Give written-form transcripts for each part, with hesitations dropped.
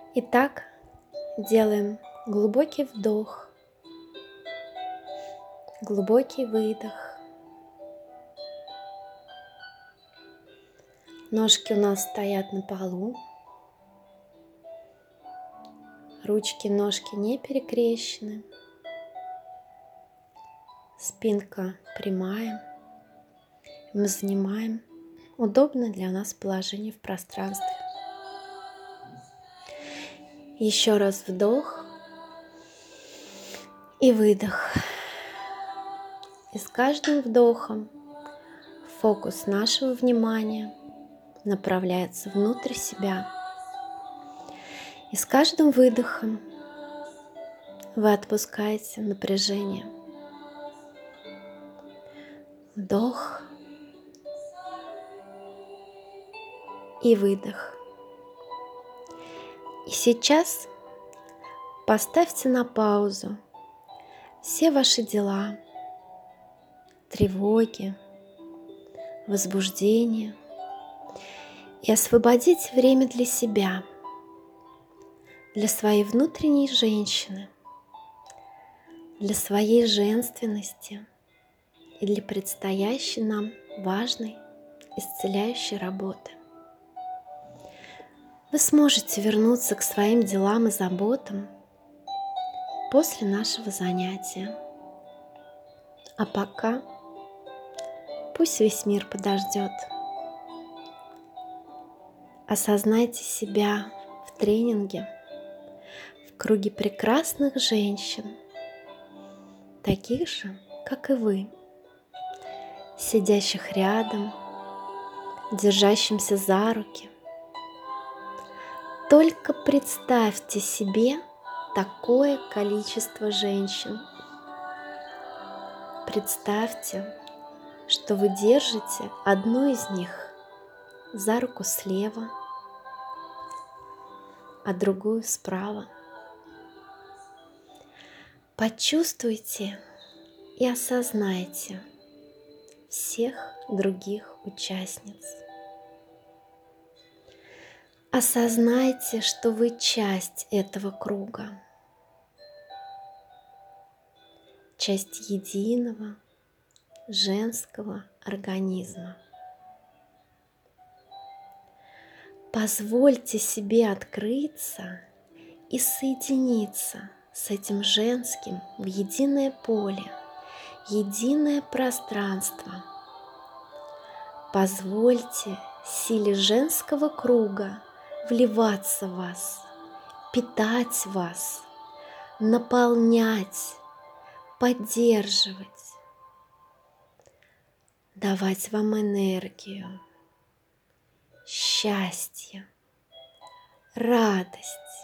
Итак, делаем глубокий вдох, глубокий выдох. Ножки у нас стоят на полу. Ручки, ножки не перекрещены. Спинка прямая. Мы занимаем удобное для нас положение в пространстве. Еще раз вдох и выдох. И с каждым вдохом фокус нашего внимания направляется внутрь себя. И с каждым выдохом вы отпускаете напряжение. Вдох и выдох. И сейчас поставьте на паузу все ваши дела, тревоги, возбуждения и освободите время для себя, для своей внутренней женщины, для своей женственности и для предстоящей нам важной исцеляющей работы. Вы сможете вернуться к своим делам и заботам после нашего занятия. А пока пусть весь мир подождет. Осознайте себя в тренинге, в круге прекрасных женщин, таких же, как и вы, сидящих рядом, держащимся за руки. Только представьте себе такое количество женщин. Представьте, что вы держите одну из них за руку слева, а другую справа. Почувствуйте и осознайте всех других участниц. Осознайте, что вы часть этого круга, часть единого женского организма. Позвольте себе открыться и соединиться с этим женским в единое поле, единое пространство. Позвольте силе женского круга вливаться в вас, питать вас, наполнять, поддерживать, давать вам энергию, счастье, радость,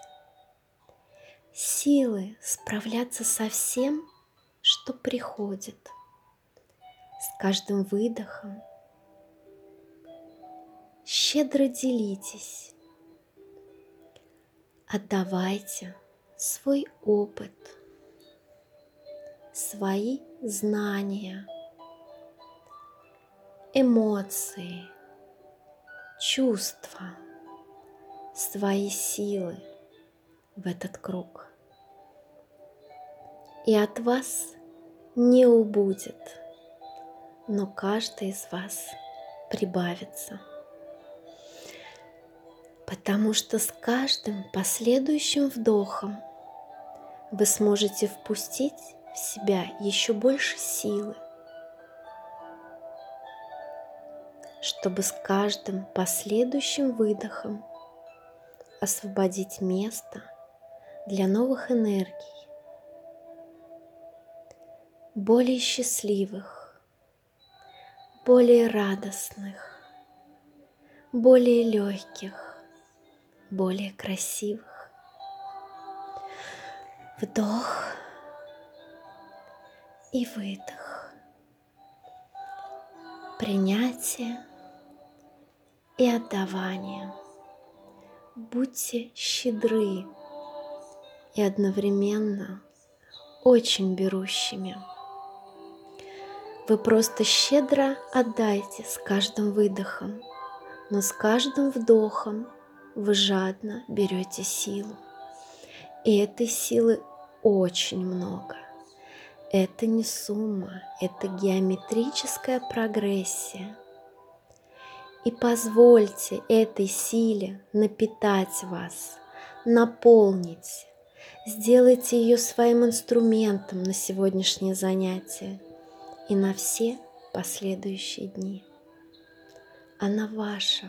силы справляться со всем, что приходит. С каждым выдохом щедро делитесь, отдавайте свой опыт, свои знания, эмоции, чувства, свои силы в этот круг. И от вас не убудет, но каждый из вас прибавится. Потому что с каждым последующим вдохом вы сможете впустить в себя еще больше силы, чтобы с каждым последующим выдохом освободить место для новых энергий, более счастливых, более радостных, более легких, более красивых. Вдох и выдох. Принятие и отдавание. Будьте щедры и одновременно очень берущими. Вы просто щедро отдайте с каждым выдохом, но с каждым вдохом вы жадно берете силу. И этой силы очень много. Это не сумма, это геометрическая прогрессия. И позвольте этой силе напитать вас, наполнить. Сделайте ее своим инструментом на сегодняшнее занятие и на все последующие дни. Она ваша.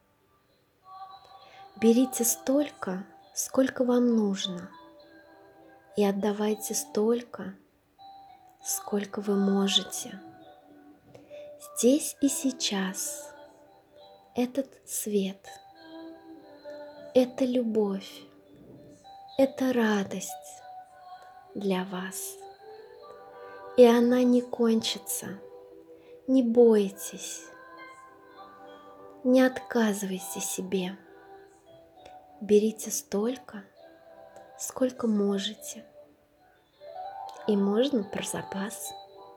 Берите столько, сколько вам нужно, и отдавайте столько, сколько вы можете. Здесь и сейчас этот свет, это любовь, это радость для вас. И она не кончится. Не бойтесь, не отказывайте себе. Берите столько, сколько можете. И можно про запас.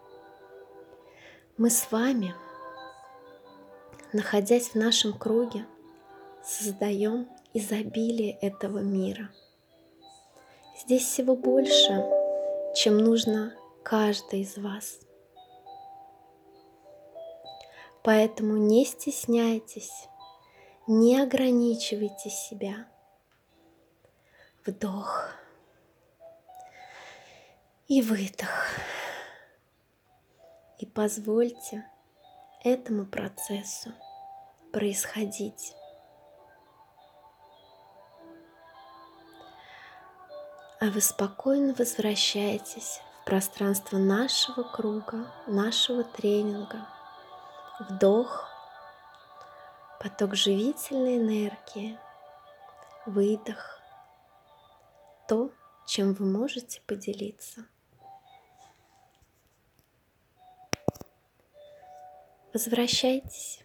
Мы с вами, находясь в нашем круге, создаем изобилие этого мира. Здесь всего больше, чем нужно каждой из вас. Поэтому не стесняйтесь, не ограничивайте себя. Вдох и выдох. И позвольте этому процессу происходить. А вы спокойно возвращаетесь в пространство нашего круга, нашего тренинга. Вдох, поток живительной энергии, выдох, то, чем вы можете поделиться. Возвращайтесь.